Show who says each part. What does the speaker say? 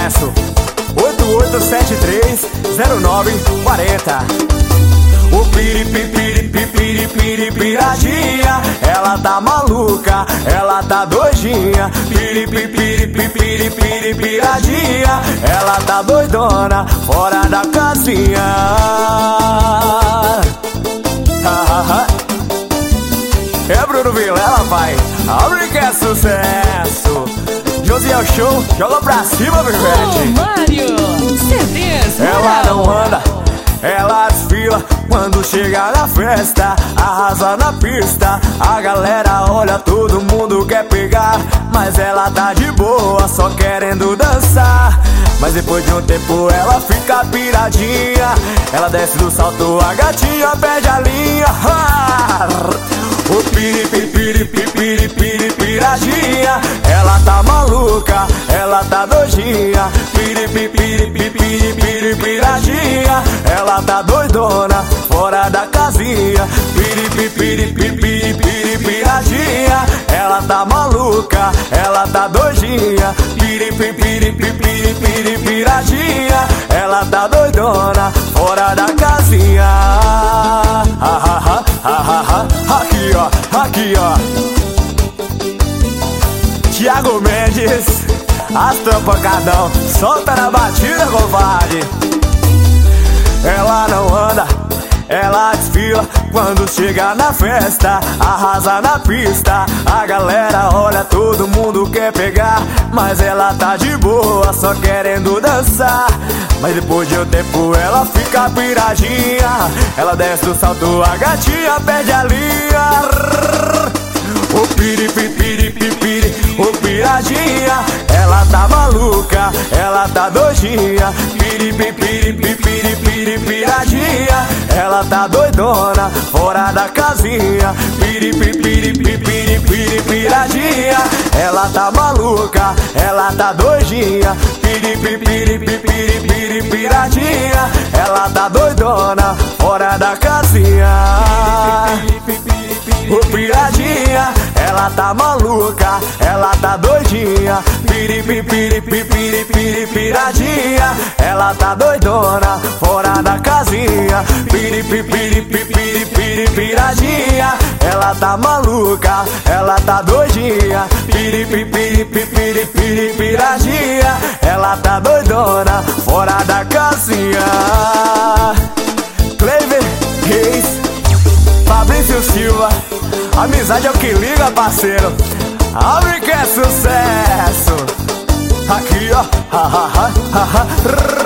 Speaker 1: sucesso. 88730940. O piripipiripiradinha, ela tá maluca, ela tá doidinha. Piripipiripiradinha, ela tá doidona, fora da casinha. É Bruno Vilela, pai, abre que é sucesso. Josiel Show, joga pra cima, Pivete.
Speaker 2: Mário, CDs,
Speaker 1: ela não anda, ela desfila quando chega na festa, arrasa na pista. A galera olha, todo mundo quer pegar, mas ela tá de boa, só querendo dançar. Mas depois de um tempo ela fica piradinha, ela desce do salto, a gatinha perde a linha. O piripipiripiradinha, ela tá maluca, ela tá doidinha. Piripipiripiradinha, ela tá doidona, fora da casinha. Piripipiripiradinha, ela tá maluca, ela tá doidinha. Piripipiripiradinha, ela tá doidona, fora da casinha. Aqui ó, aqui ó. Thiago Mendes, as pancadão, solta na batida, covarde. Ela não anda, ela desfila quando chega na festa, arrasa na pista. A galera olha, todo mundo quer pegar, mas ela tá de boa, só querendo dançar. Mas depois de um tempo ela fica piradinha, ela desce do salto, a gatinha perde a linha. O piradinha, ela tá maluca, ela tá doidinha. Piradinha, ela tá doidona, fora da casinha. Piradinha, ela tá maluca, ela tá doidinha. Piradinha, ela tá doidona, fora da casinha. O piradinha, ela tá maluca, ela tá doidinha. Piradinha, ela tá doidona, fora da casinha. Piradinha, ela tá maluca, ela tá doidinha. Piradinha, ela tá doidona, fora da casinha. Cleiver Reis, Fabrício Silva, amizade é o que liga, parceiro. Abre que é sucesso. Aqui ó,